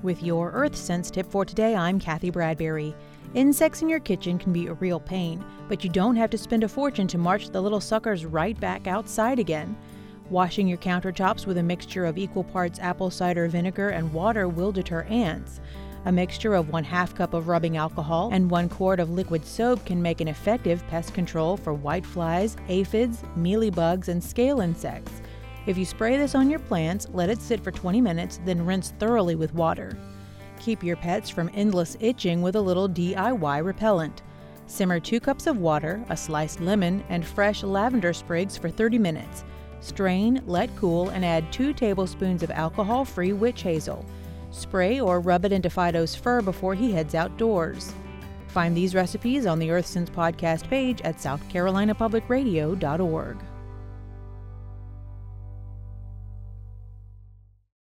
With your Earth Sense tip for today, I'm Kathy Bradbury. Insects in your kitchen can be a real pain, but you don't have to spend a fortune to march the little suckers right back outside again. Washing your countertops with a mixture of equal parts apple cider vinegar and water will deter ants. A mixture of 1/2 cup of rubbing alcohol and 1 quart of liquid soap can make an effective pest control for whiteflies, aphids, mealybugs, and scale insects. If you spray this on your plants, let it sit for 20 minutes, then rinse thoroughly with water. Keep your pets from endless itching with a little DIY repellent. Simmer 2 cups of water, a sliced lemon, and fresh lavender sprigs for 30 minutes. Strain, let cool, and add 2 tablespoons of alcohol-free witch hazel. Spray or rub it into Fido's fur before he heads outdoors. Find these recipes on the Earth Sense podcast page at southcarolinapublicradio.org.